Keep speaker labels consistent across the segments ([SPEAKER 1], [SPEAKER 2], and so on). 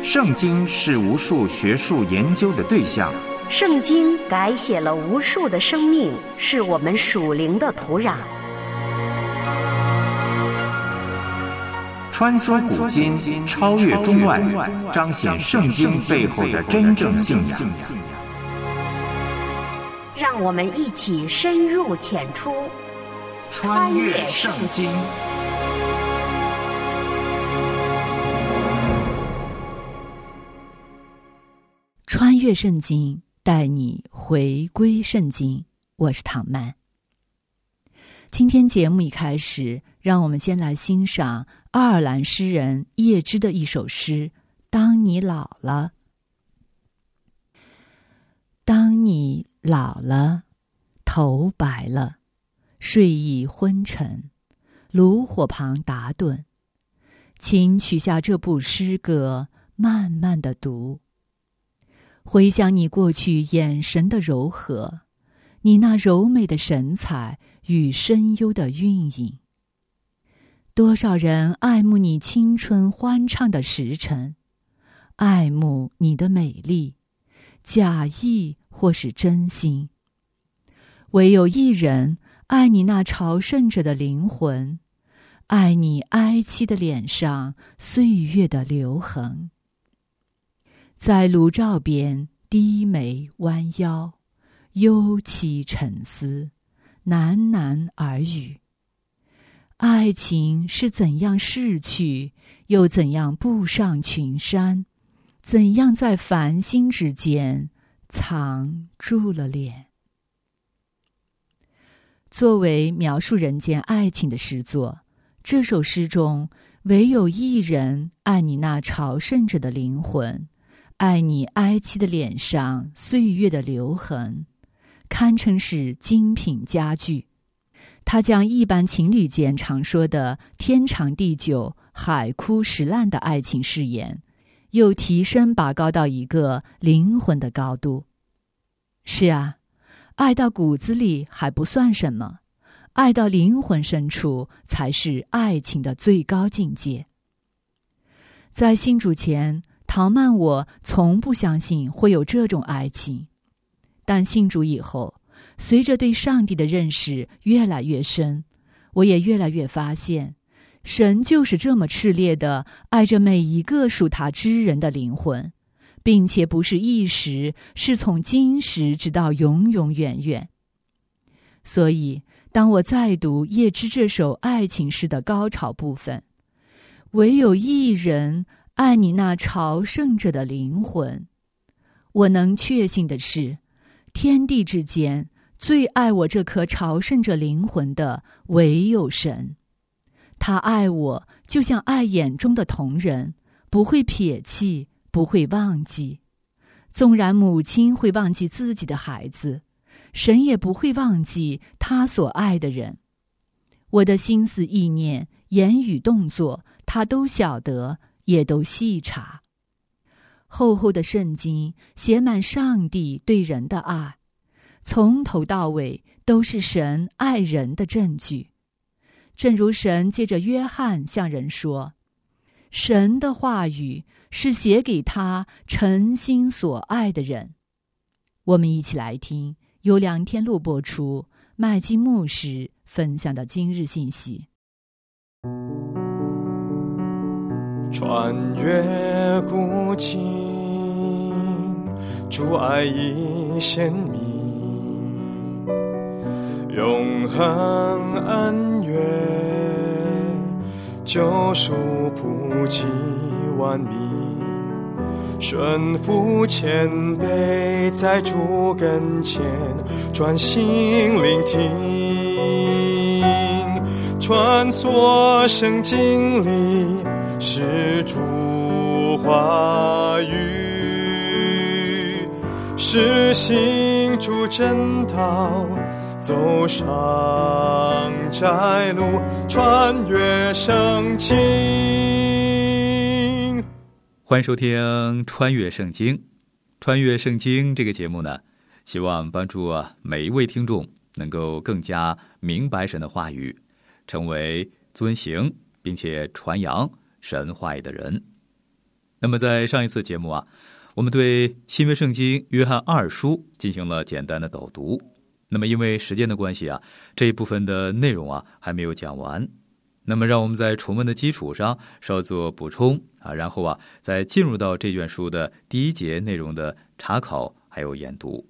[SPEAKER 1] 圣经是无数学术研究的对象，
[SPEAKER 2] 圣经改写了无数的生命，是我们属灵的土壤。
[SPEAKER 1] 穿梭古今，超越中外，彰显圣经背后的真正信仰。
[SPEAKER 2] 让我们一起深入浅出，
[SPEAKER 1] 穿越圣经。
[SPEAKER 3] 穿越圣经，带你回归圣经。我是唐曼。今天节目一开始，让我们先来欣赏爱尔兰诗人叶芝的一首诗《当你老了》。当你老了，头白了，睡意昏沉，炉火旁打盹，请取下这部诗歌，慢慢地读。回想你过去眼神的柔和，你那柔美的神采与深幽的韵影。多少人爱慕你青春欢畅的时辰，爱慕你的美丽，假意或是真心。唯有一人爱你那朝圣者的灵魂，爱你哀戚的脸上岁月的留痕。在炉灶边低眉弯腰，忧戚沉思，喃喃耳语。爱情是怎样逝去，又怎样步上群山，怎样在繁星之间藏住了脸。作为描述人间爱情的诗作，这首诗中唯有一人爱你那朝圣者的灵魂，爱你哀戚的脸上岁月的留痕，堪称是精品佳句。他将一般情侣间常说的天长地久、海枯石烂的爱情誓言，又提升拔高到一个灵魂的高度。是啊，爱到骨子里还不算什么，爱到灵魂深处才是爱情的最高境界。在信主前，唐曼我从不相信会有这种爱情，但信主以后，随着对上帝的认识越来越深，我也越来越发现，神就是这么炽烈地爱着每一个属他之人的灵魂，并且不是一时，是从今时直到永永远远。所以当我再读叶芝这首爱情诗的高潮部分，唯有一人爱你那朝圣者的灵魂，我能确信的是，天地之间最爱我这颗朝圣者灵魂的唯有神。他爱我就像爱眼中的瞳人，不会撇弃，不会忘记。纵然母亲会忘记自己的孩子，神也不会忘记他所爱的人。我的心思意念、言语动作，他都晓得，也都细察。厚厚的圣经写满上帝对人的爱，从头到尾都是神爱人的证据。正如神借着约翰向人说，神的话语是写给他诚心所爱的人。我们一起来听由梁天禄播出，麦基牧师分享的今日信息。
[SPEAKER 4] 穿越古今，主爱已显明，永恒恩怨，救赎普及万民，顺服谦卑，在主跟前专心聆听，穿梭圣经里是主话语，是行主真道，走上窄路，穿越圣经。
[SPEAKER 5] 欢迎收听《穿越圣经》。穿越圣经这个节目呢，希望帮助每一位听众能够更加明白神的话语，成为遵行并且传扬神话语的人。 那么在上一次节目啊，我们对新约圣经约翰二书进行了简单的导读。那么因为时间的关系啊，这一部分的内容啊还没有讲完。那么让我们在重温的基础上稍作补充啊，然后啊再进入到这卷书的第一节内容的查考还有研读。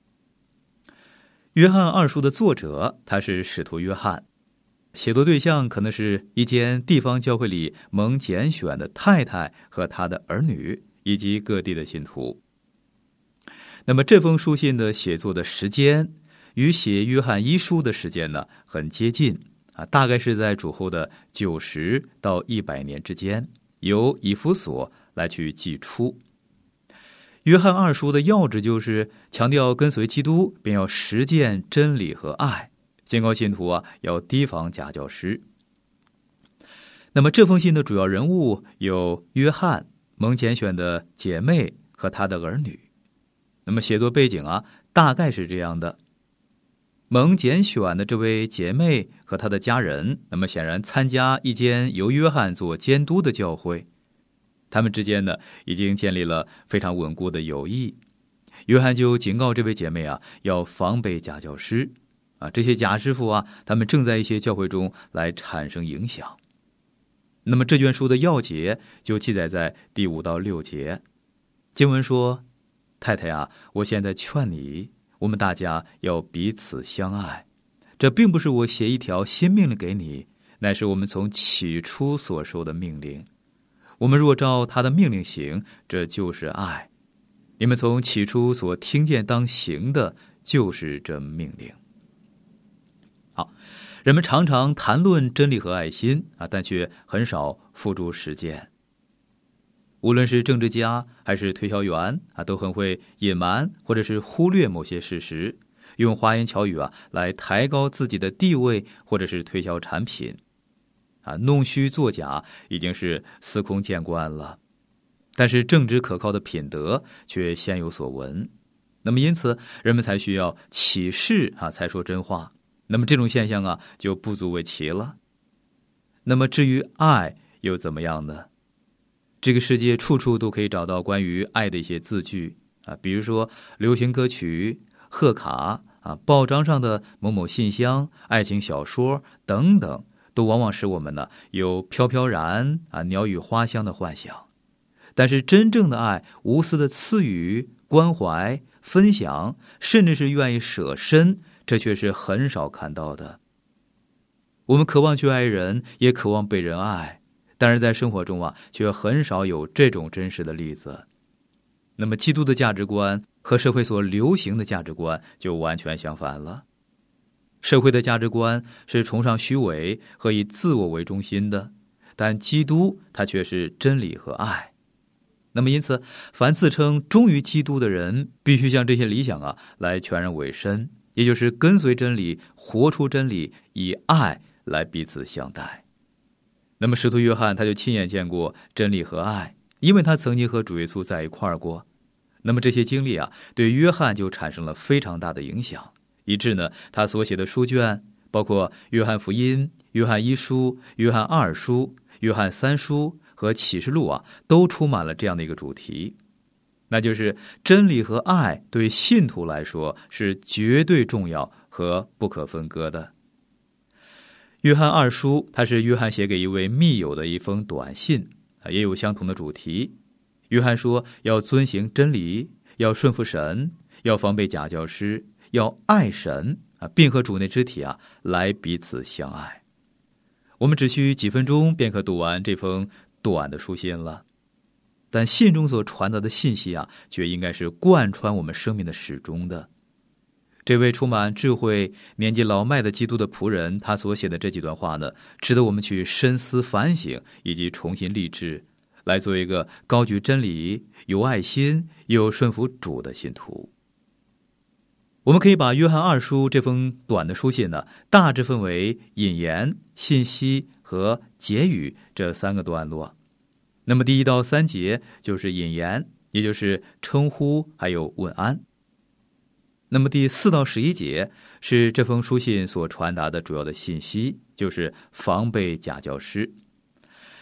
[SPEAKER 5] 约翰二书的作者他是使徒约翰，写作对象可能是一间地方教会里蒙拣选的太太和他的儿女，以及各地的信徒。那么这封书信的写作的时间与写约翰一书的时间呢很接近啊，大概是在主后的90到100年之间，由以弗所来去记出。约翰二书的要旨就是强调跟随基督便要实践真理和爱，警告信徒啊要提防假教师。那么这封信的主要人物有约翰、蒙拣选的姐妹和他的儿女。那么写作背景啊大概是这样的：蒙拣选的这位姐妹和她的家人，那么显然参加一间由约翰做监督的教会，他们之间呢已经建立了非常稳固的友谊。约翰就警告这位姐妹啊要防备假教师啊，这些假师傅啊他们正在一些教会中来产生影响。那么这卷书的要节就记载在第5到6节。经文说：太太啊，我现在劝你，我们大家要彼此相爱。这并不是我写一条新命令给你，乃是我们从起初所受的命令。我们若照他的命令行，这就是爱。你们从起初所听见当行的，就是这命令。好，人们常常谈论真理和爱心啊，但却很少付诸实践。无论是政治家还是推销员啊，都很会隐瞒或者是忽略某些事实，用花言巧语啊来抬高自己的地位，或者是推销产品啊，弄虚作假已经是司空见惯了。但是正直可靠的品德却鲜有所闻。那么因此人们才需要启示啊才说真话。那么这种现象啊就不足为奇了。那么至于爱又怎么样呢？这个世界处处都可以找到关于爱的一些字句啊，比如说流行歌曲、贺卡啊、报章上的某某信箱、爱情小说等等，都往往使我们呢有飘飘然啊、鸟语花香的幻想。但是真正的爱，无私的赐予、关怀、分享，甚至是愿意舍身，这却是很少看到的。我们渴望去爱人，也渴望被人爱，但是在生活中啊，却很少有这种真实的例子。那么基督的价值观和社会所流行的价值观就完全相反了。社会的价值观是崇尚虚伪和以自我为中心的，但基督它却是真理和爱。那么因此，凡自称忠于基督的人，必须向这些理想啊来全然委身，也就是跟随真理，活出真理，以爱来彼此相待。那么使徒约翰他就亲眼见过真理和爱，因为他曾经和主耶稣在一块儿过。那么这些经历啊，对约翰就产生了非常大的影响，以致呢他所写的书卷，包括约翰福音、约翰一书、约翰二书、约翰三书和启示录啊，都充满了这样的一个主题，那就是真理和爱对信徒来说是绝对重要和不可分割的。约翰二书，它是约翰写给一位密友的一封短信，也有相同的主题。约翰说要遵行真理，要顺服神，要防备假教师，要爱神并和主内肢体来彼此相爱。我们只需几分钟便可读完这封短的书信了，但信中所传达的信息却应该是贯穿我们生命的始终的。这位充满智慧、年纪老迈的基督的仆人，他所写的这几段话呢，值得我们去深思反省，以及重新立志，来做一个高举真理、有爱心、又顺服主的信徒。我们可以把约翰二书这封短的书信呢，大致分为引言、信息和结语这3个段落。那么第1到3节就是引言，也就是称呼还有问安。那么第4到11节是这封书信所传达的主要的信息，就是防备假教师。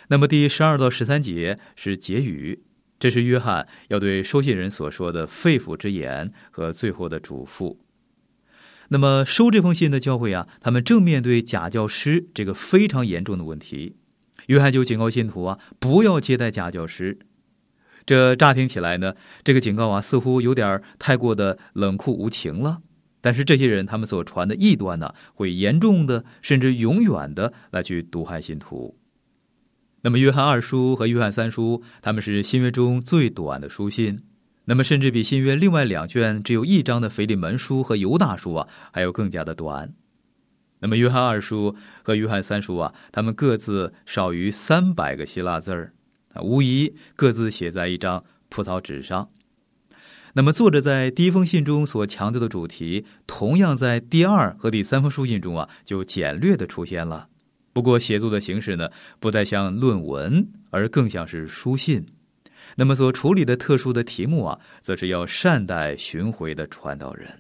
[SPEAKER 5] 那么第12到13节是结语，这是约翰要对收信人所说的肺腑之言和最后的嘱咐。那么收这封信的教会啊，他们正面对假教师这个非常严重的问题。约翰就警告信徒啊，不要接待假教师。这乍听起来呢，这个警告啊，似乎有点太过的冷酷无情了。但是这些人他们所传的异端呢，会严重的甚至永远的来去毒害信徒。那么约翰2书和约翰3书，他们是新约中最短的书信，那么甚至比新约另外2卷只有1章的腓利门书和犹大书啊，还有更加的短。那么约翰2书和约翰3书啊，他们各自少于300个希腊字儿，无疑各自写在一张葡萄纸上。那么作者在第一封信中所强调的主题，同样在第2和第3封书信中啊，就简略的出现了。不过写作的形式呢，不再像论文，而更像是书信。那么所处理的特殊的题目啊，则是要善待巡回的传道人。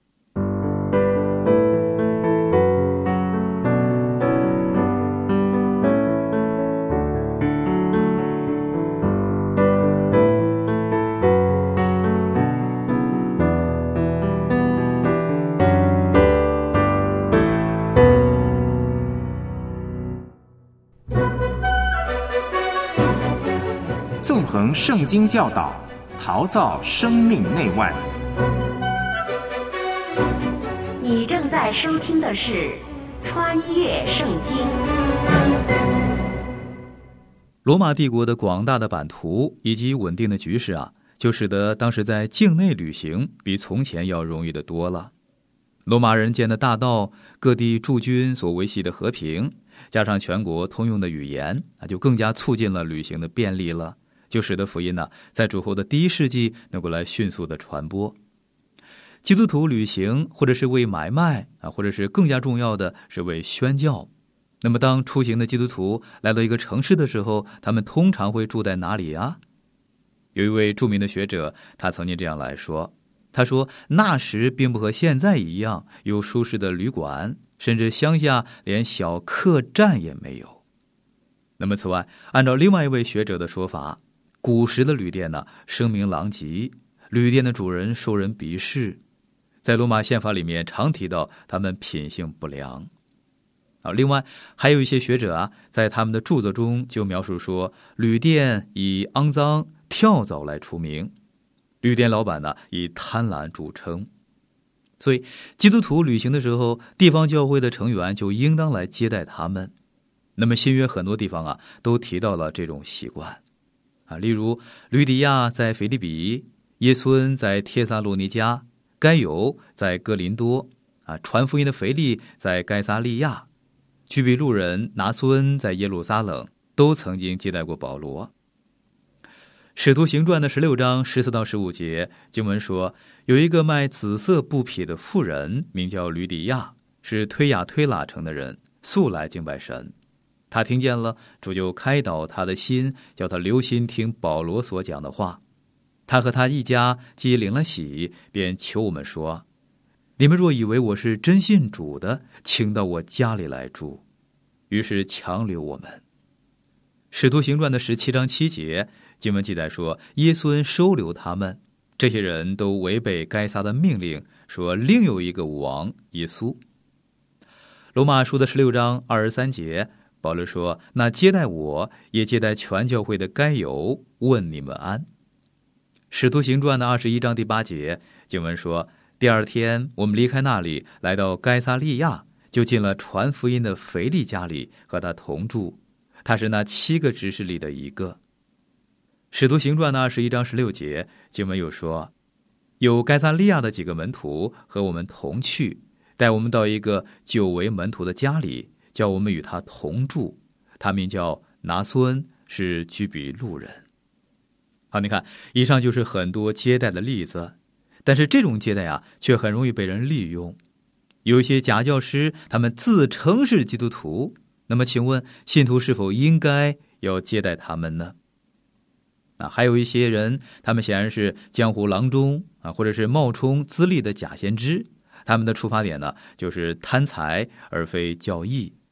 [SPEAKER 1] 纵横圣经教导，陶造生命内外。
[SPEAKER 2] 你正在收听的是《穿越圣经》。
[SPEAKER 5] 罗马帝国的广大的版图以及稳定的局势啊，就使得当时在境内旅行比从前要容易得多了。罗马人建的大道，各地驻军所维系的和平，加上全国通用的语言啊，就更加促进了旅行的便利了，就使得福音呢，在主后的第1世纪能够来迅速的传播。基督徒旅行或者是为买卖啊，或者是更加重要的是为宣教。那么当出行的基督徒来到一个城市的时候，他们通常会住在哪里啊？有一位著名的学者，他曾经这样来说，他说那时并不和现在一样有舒适的旅馆，甚至乡下连小客栈也没有。那么此外，按照另外一位学者的说法，古时的旅店呢，声名狼藉，旅店的主人受人鄙视，在罗马宪法里面常提到他们品性不良。另外还有一些学者啊，在他们的著作中就描述说，旅店以肮脏跳蚤来出名，旅店老板呢以贪婪著称。所以基督徒旅行的时候，地方教会的成员就应当来接待他们。那么新约很多地方啊，都提到了这种习惯啊，例如吕底亚在腓立比，耶稣恩在帖撒罗尼迦，该犹在哥林多啊，传福音的腓力在该撒利亚，居比路人拿苏恩在耶路撒冷，都曾经接待过保罗。使徒行传的16章14到15节经文说，有一个卖紫色布匹的妇人，名叫吕底亚，是推雅推拉城的人，素来敬拜神。他听见了，主就开导他的心，叫他留心听保罗所讲的话。他和他一家既领了喜，便求我们说，你们若以为我是真信主的，请到我家里来住。于是强留我们。使徒行传的17章7节经文记载说，耶稣恩收留他们，这些人都违背该撒的命令，说另有一个王耶稣。罗马书的16章23节保罗说，那接待我也接待全教会的该犹，问你们安。使徒行传的21章第8节经文说，第二天我们离开那里，来到该撒利亚，就进了传福音的腓力家里，和他同住，他是那7个执事里的一个。使徒行传的21章16节经文又说，有该撒利亚的几个门徒和我们同去，带我们到一个久为门徒的家里，叫我们与他同住，他名叫拿苏恩，是居比路人。好，你看以上就是很多接待的例子，但是这种接待啊，却很容易被人利用。有一些假教师，他们自称是基督徒，那么请问信徒是否应该要接待他们呢？还有一些人，他们显然是江湖郎中啊，或者是冒充资历的假先知，他们的出发点呢，就是贪财而非教义。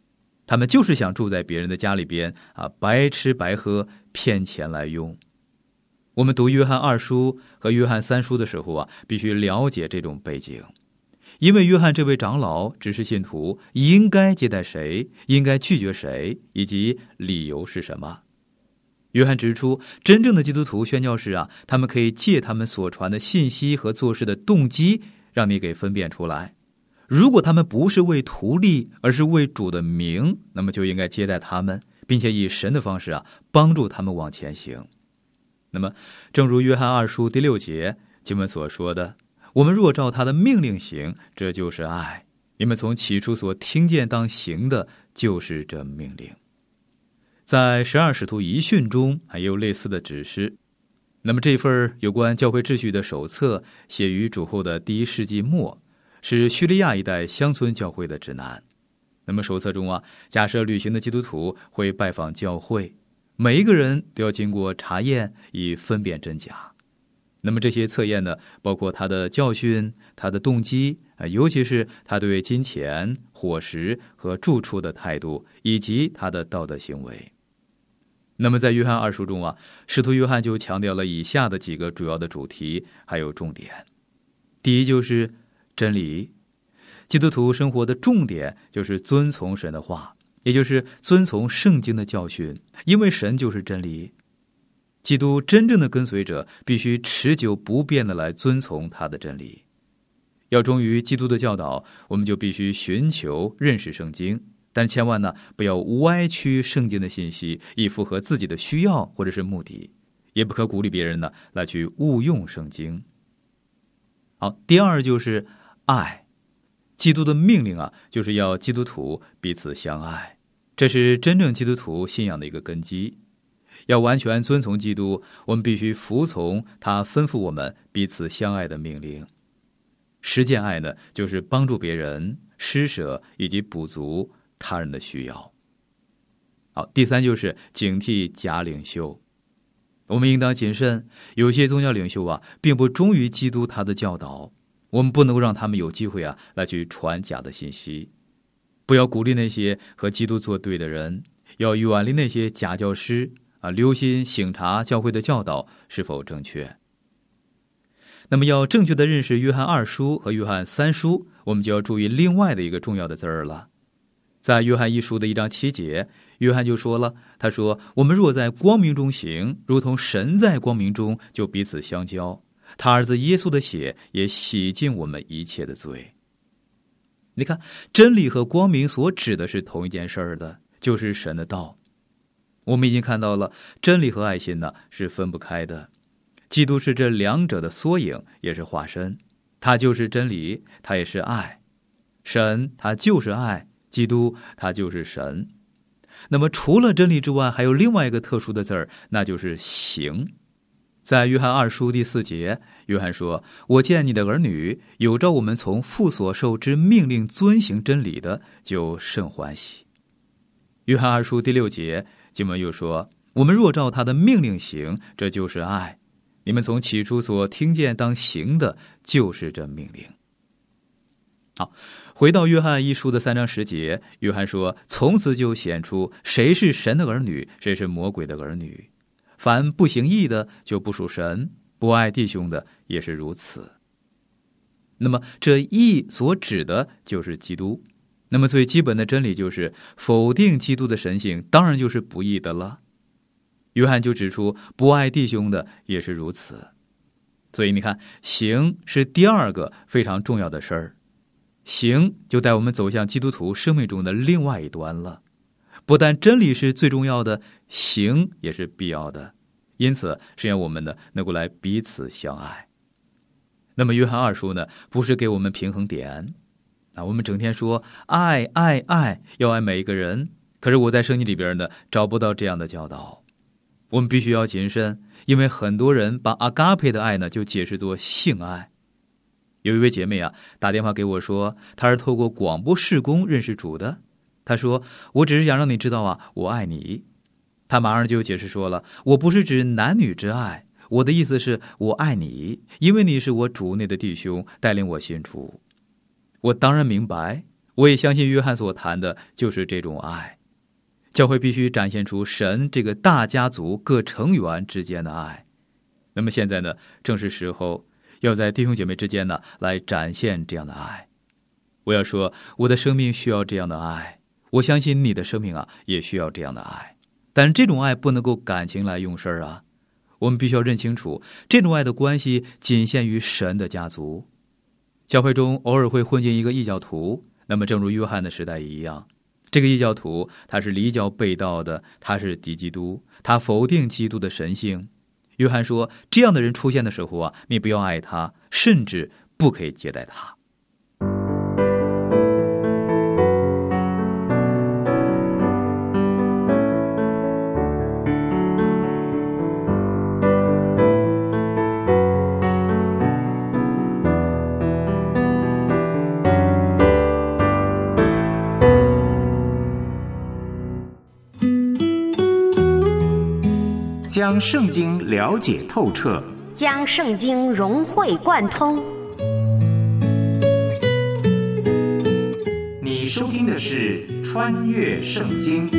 [SPEAKER 5] 他们就是想住在别人的家里边白吃白喝，骗钱来用。我们读约翰2书和约翰3书的时候必须了解这种背景。因为约翰这位长老只是信徒，应该接待谁，应该拒绝谁，以及理由是什么。约翰指出，真正的基督徒宣教士他们可以借他们所传的信息和做事的动机，让你给分辨出来。如果他们不是为图利，而是为主的名，那么就应该接待他们，并且以神的方式帮助他们往前行。那么，正如约翰2书第6节经文所说的，我们若照他的命令行，这就是爱。你们从起初所听见当行的，就是这命令。在12使徒遗训中也有类似的指示。那么这份有关教会秩序的手册写于主后的第1世纪末，是叙利亚一带乡村教会的指南。那么手册中假设旅行的基督徒会拜访教会，每一个人都要经过查验，以分辨真假。那么这些测验呢，包括他的教训、他的动机，尤其是他对金钱、伙食和住处的态度，以及他的道德行为。那么在约翰2书中使徒约翰就强调了以下的几个主要的主题还有重点。第一就是真理。基督徒生活的重点就是遵从神的话，也就是遵从圣经的教训，因为神就是真理。基督真正的跟随者必须持久不变地来遵从他的真理。要忠于基督的教导，我们就必须寻求认识圣经，但千万不要歪曲圣经的信息，以符合自己的需要或者是目的，也不可鼓励别人来去误用圣经。好，第二就是爱。基督的命令就是要基督徒彼此相爱，这是真正基督徒信仰的一个根基。要完全遵从基督，我们必须服从他吩咐我们彼此相爱的命令。实践爱呢，就是帮助别人、施舍以及补足他人的需要。好，第三就是警惕假领袖。我们应当谨慎，有些宗教领袖并不忠于基督他的教导，我们不能够让他们有机会来去传假的信息。不要鼓励那些和基督作对的人，要远离那些假教师，留心省察教会的教导是否正确。那么要正确的认识约翰2书和约翰3书，我们就要注意另外的一个重要的字儿了。在约翰1书的1章7节，约翰就说了，他说，我们若在光明中行，如同神在光明中，就彼此相交，他儿子耶稣的血也洗净我们一切的罪。你看，真理和光明所指的是同一件事儿的，就是神的道。我们已经看到了，真理和爱心是分不开的。基督是这两者的缩影，也是化身。他就是真理，他也是爱。神他就是爱，基督他就是神。那么除了真理之外，还有另外一个特殊的字儿，那就是行。在约翰2书第4节，约翰说，我见你的儿女有照我们从父所受之命令遵行真理的，就甚欢喜。约翰2书第6节经文又说，我们若照他的命令行，这就是爱。你们从起初所听见当行的，就是这命令。好，回到约翰1书的3章10节，约翰说，从此就显出谁是神的儿女，谁是魔鬼的儿女。凡不行义的，就不属神；不爱弟兄的，也是如此。那么这义所指的就是基督。那么最基本的真理就是否定基督的神性，当然就是不义的了。约翰就指出，不爱弟兄的也是如此。所以你看，行是第二个非常重要的事儿。行就带我们走向基督徒生命中的另外一端了。不但真理是最重要的，行也是必要的。因此是让我们能够来彼此相爱。那么约翰2书呢，不是给我们平衡点。我们整天说爱爱爱，要爱每一个人，可是我在圣经里边找不到这样的教导。我们必须要谨慎，因为很多人把阿嘎佩的爱就解释作性爱。有一位姐妹打电话给我说，她是透过广播事工认识主的。她说，我只是想让你知道我爱你。她马上就解释说了，我不是指男女之爱，我的意思是我爱你，因为你是我主内的弟兄，带领我信主。我当然明白，我也相信约翰所谈的就是这种爱， 教会必须展现出神这个大家族各成员之间的爱。那么现在呢，正是时候要在弟兄姐妹之间呢来展现这样的爱。我要说，我的生命需要这样的爱，我相信你的生命也需要这样的爱。但这种爱不能够感情来用事啊，我们必须要认清楚，这种爱的关系仅限于神的家族。教会中偶尔会混进一个异教徒，那么正如约翰的时代一样，这个异教徒他是离教背道的，他是敌基督，他否定基督的神性。约翰说，这样的人出现的时候你不要爱他，甚至不可以接待他。
[SPEAKER 1] 将圣经了解透彻，
[SPEAKER 2] 将圣经融会贯通。
[SPEAKER 1] 你收听的是《穿越圣经》。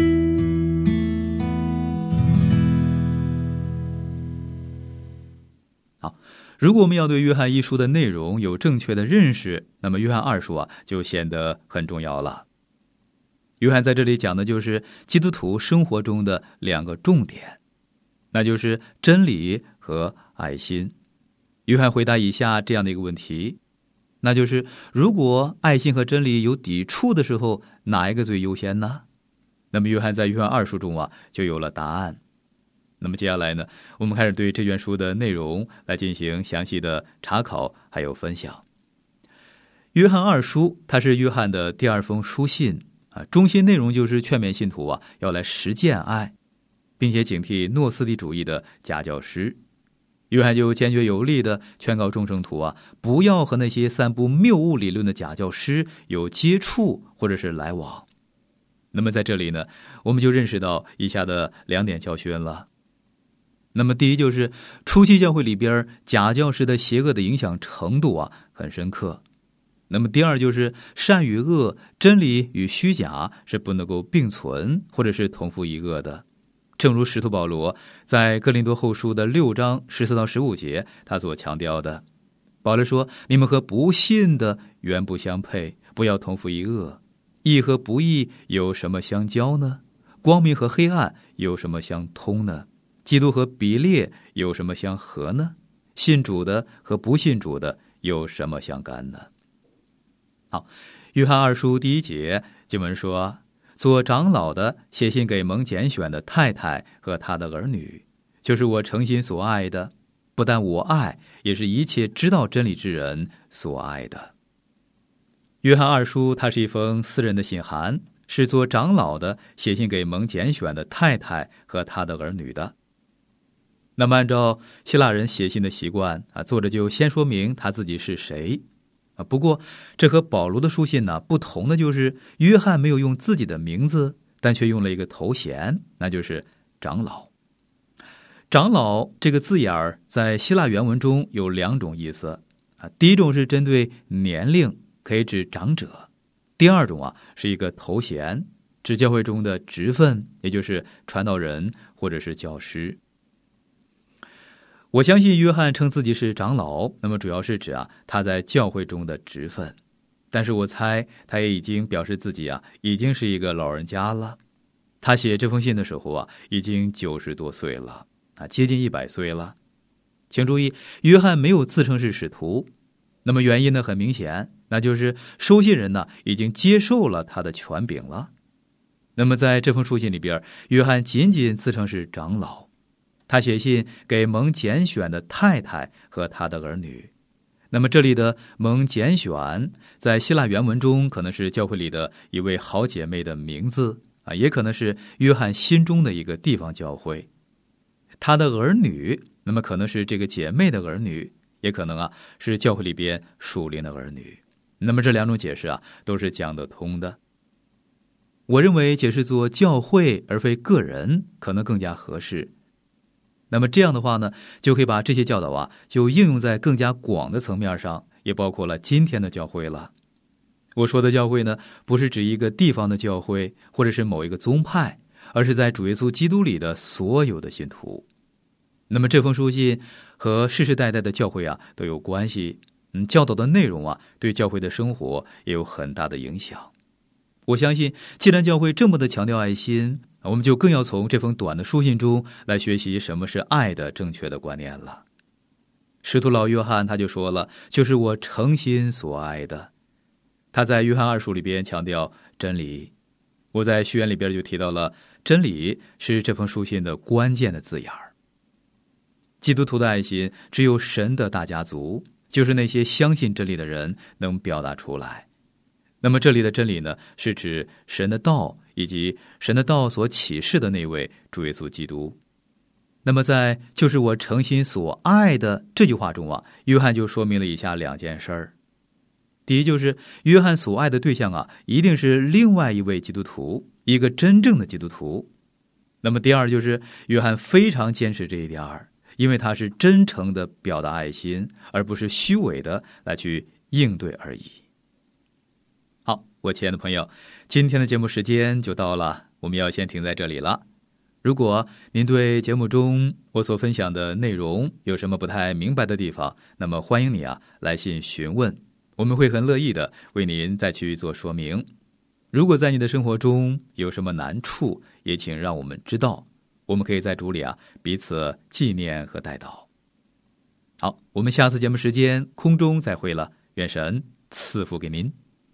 [SPEAKER 5] 好，如果我们要对约翰一书的内容有正确的认识，那么约翰二书就显得很重要了。约翰在这里讲的就是基督徒生活中的两个重点，那就是真理和爱心。约翰回答以下这样的一个问题，那就是如果爱心和真理有抵触的时候，哪一个最优先呢？那么约翰在约翰二书中就有了答案。那么接下来呢，我们开始对这卷书的内容来进行详细的查考还有分享。约翰二书它是约翰的第二封书信中心内容就是劝勉信徒要来实践爱，并且警惕诺斯底主义的假教师。约翰就坚决有力地劝告众圣徒不要和那些散布谬误理论的假教师有接触或者是来往。那么在这里呢，我们就认识到以下的两点教训了。那么第一就是初期教会里边假教师的邪恶的影响程度很深刻。那么第二就是善与恶，真理与虚假是不能够并存或者是同父异恶的。正如使徒保罗在哥林多后书的6章14到15节他所强调的，保罗说，你们和不信的原不相配，不要同父异恶。义和不义有什么相交呢？光明和黑暗有什么相通呢？基督和比列有什么相合呢？信主的和不信主的有什么相干呢？好，约翰二书第1节经文说，做长老的写信给蒙拣选的太太和他的儿女，就是我诚心所爱的，不但我爱，也是一切知道真理之人所爱的。约翰二书它是一封私人的信函，是做长老的写信给蒙拣选的太太和他的儿女的。那么按照希腊人写信的习惯作者就先说明他自己是谁。不过这和保罗的书信不同的就是约翰没有用自己的名字，但却用了一个头衔，那就是长老。长老这个字眼在希腊原文中有2种意思第一种是针对年龄，可以指长者；第二种是一个头衔，指教会中的职分，也就是传道人或者是教师。我相信约翰称自己是长老，那么主要是指他在教会中的职分，但是我猜他也已经表示自己已经是一个老人家了。他写这封信的时候已经90多岁了接近100岁了。请注意，约翰没有自称是使徒，那么原因呢很明显，那就是收信人已经接受了他的权柄了。那么在这封书信里边，约翰仅仅自称是长老。他写信给蒙拣选的太太和他的儿女。那么这里的蒙拣选在希腊原文中可能是教会里的一位好姐妹的名字也可能是约翰心中的一个地方教会。他的儿女，那么可能是这个姐妹的儿女，也可能是教会里边属灵的儿女。那么这2种解释都是讲得通的。我认为解释作教会而非个人可能更加合适。那么这样的话呢，就可以把这些教导就应用在更加广的层面上，也包括了今天的教会了。我说的教会呢，不是指一个地方的教会或者是某一个宗派， 而是在主耶稣基督里的所有的信徒。那么这封书信和世世代代的教会都有关系，教导的内容对教会的生活也有很大的影响。我相信既然教会这么的强调爱心，我们就更要从这封短的书信中来学习什么是爱的正确的观念了。使徒老约翰他就说了，就是我诚心所爱的。他在约翰2书里边强调真理，我在序言里边就提到了真理是这封书信的关键的字眼儿。基督徒的爱心只有神的大家族，就是那些相信真理的人能表达出来。那么这里的真理呢，是指神的道以及神的道所启示的那位主耶稣基督。那么在就是我诚心所爱的这句话中约翰就说明了以下2件事儿。第一，就是约翰所爱的对象一定是另外一位基督徒，一个真正的基督徒。那么第二，就是约翰非常坚持这一点儿，因为他是真诚的表达爱心，而不是虚伪的来去应对而已。好，我亲爱的朋友，今天的节目时间就到了，我们要先停在这里了。如果您对节目中我所分享的内容有什么不太明白的地方，那么欢迎你来信询问，我们会很乐意的为您再去做说明。如果在你的生活中有什么难处，也请让我们知道，我们可以在主里彼此纪念和代祷。好，我们下次节目时间空中再会了，愿神赐福给您。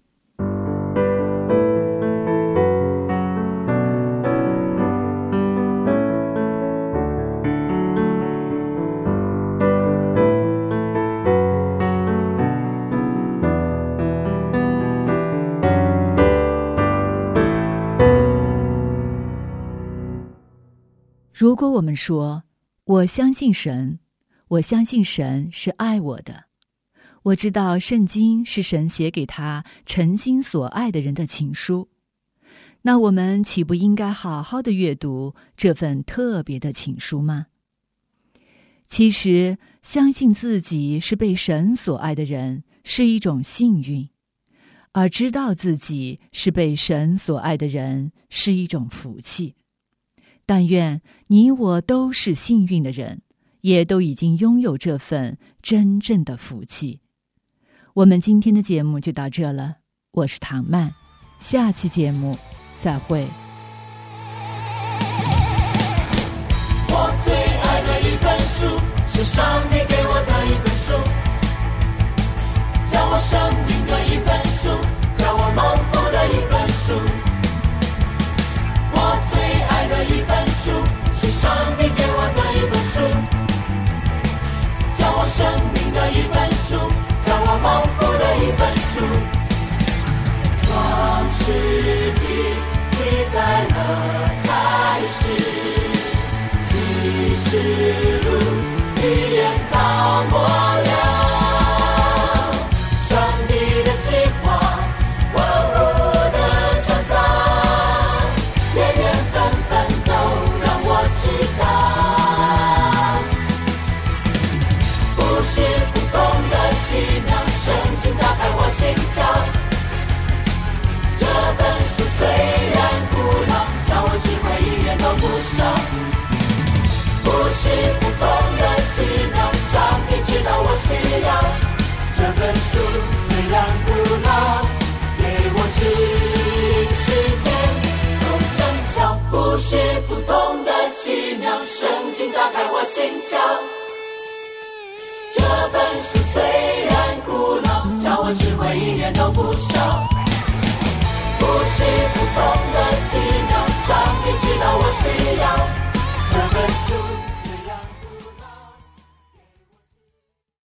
[SPEAKER 3] 如果我们说我相信神，我相信神是爱我的，我知道圣经是神写给他诚心所爱的人的情书，那我们岂不应该好好的阅读这份特别的情书吗？其实相信自己是被神所爱的人是一种幸运，而知道自己是被神所爱的人是一种福气。但愿你我都是幸运的人，也都已经拥有这份真正的福气。我们今天的节目就到这了，我是唐曼，下期节目再会。
[SPEAKER 6] 我最爱的一本书，是上帝给我的一本书，教我生命的一本书，教我蒙福的一本书。我最爱的一本书，是上帝给我的一本书，教我生命的一本书，教我蒙福的一本书。创世纪记载了开始，启示录预言到末了，上帝的计划万物的创造，原原本本都让我知道，不是不懂的奇妙，圣经打开我心窍。这本书虽然古老，叫我智慧一点都不少，不是不懂的奇妙，上帝知道我需要。这本书虽然古老，给我指引世界都正巧，不是不懂的奇妙，圣经打开我心窍。这本书虽然古老，叫我智慧一点都不少。